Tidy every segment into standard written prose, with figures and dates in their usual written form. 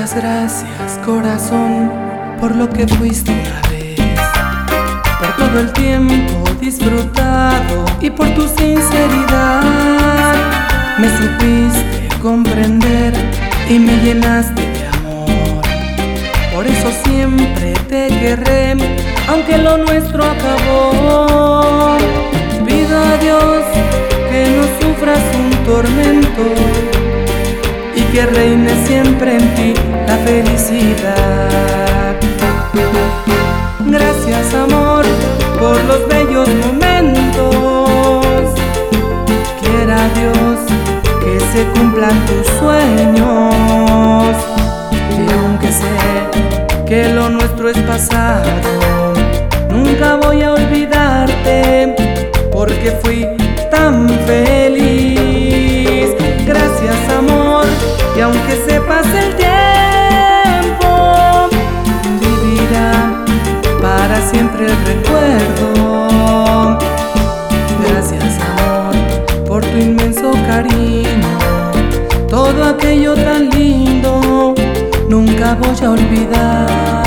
Muchas gracias, corazón, por lo que fuiste una vez, por todo el tiempo disfrutado y por tu sinceridad. Me supiste comprender y me llenaste de amor. Por eso siempre te querré, aunque lo nuestro acabó. Pido a Dios que no sufras un tormento y que reine siempre en ti la felicidad. Gracias, amor, por los bellos momentos. Quiera Dios que se cumplan tus sueños. Y aunque sé que lo nuestro es pasado, nunca voy a olvidarte, porque fui tan feliz. Gracias, amor, y aunque se pase el tiempo, vivirá para siempre el recuerdo. Gracias, amor, por tu inmenso cariño. Todo aquello tan lindo nunca voy a olvidar.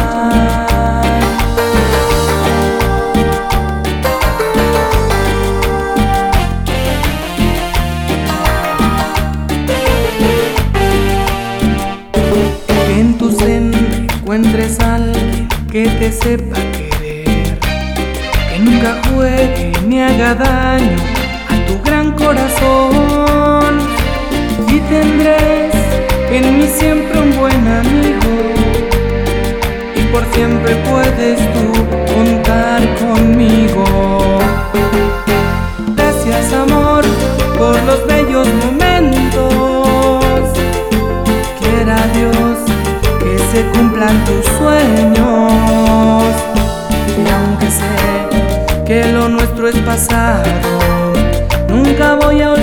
Encuentres a alguien que te sepa querer, que nunca juegue ni haga daño a tu gran corazón. Y tendrás en mí siempre un buen amigo, y por siempre puedes tú contar conmigo. Gracias, amor, por los bellos momentos. Quiera Dios que se cumplan tus sueños. Y aunque sé que lo nuestro es pasado, nunca voy a olvidar